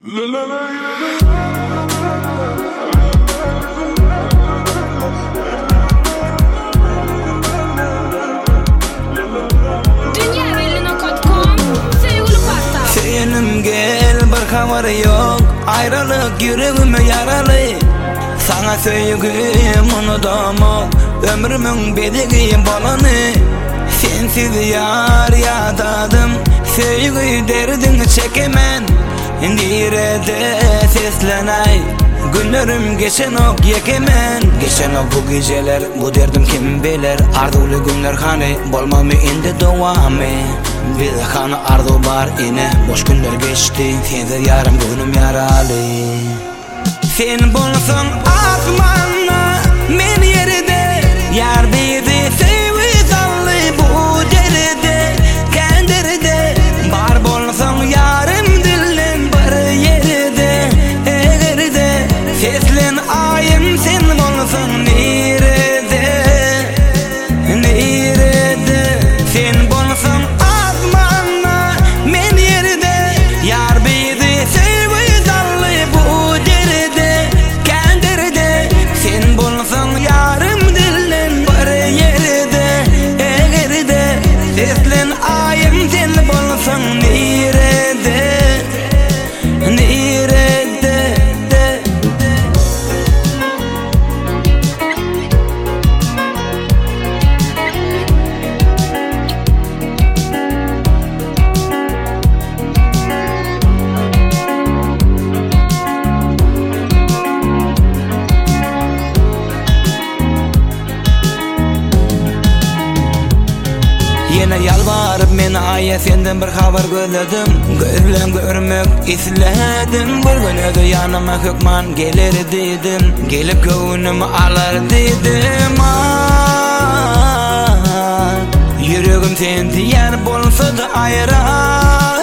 Senim gel bir haber yok, ayrılık yüreğime yaralı. Sana söyleyeyim unutamam, ömrümün bedeli balanı. Sensiz yar yatadım, sevgi derdini çekemem. Nerede seslenay, günlerim geçen ok yekemen. Geçen ok bu geceler, bu derdim kim bilir. Arzulu günler hani, bolmam mı indi devamı. Bir kanı arzu var yine, boş günler geçti. Sensiz yarım gönlüm yaralı. Sen bulsan asmanla, men yerde yar bizi sevi sallı. Bu derede, kenderde bar bulsan yarım dilin bir yerde. Eğerde seslen ayım sen bulsan nerede, nerede. Sen bulsan asmanla, men yerde yar bizi sevi sallı. Bu derede, kenderde sen bulsan yarım dilin bir yerde. Eğerde seslen ayım sen bulsan nerede, nerede. Yine yalvarıp meni aya senden bir haber gözledim. Gözlen görmek isledim. Bir gün öde yanıma hükman gelir dedim. Gelip gönlümü alır dedim. Yüreğim sen diyen bolsa da ayran.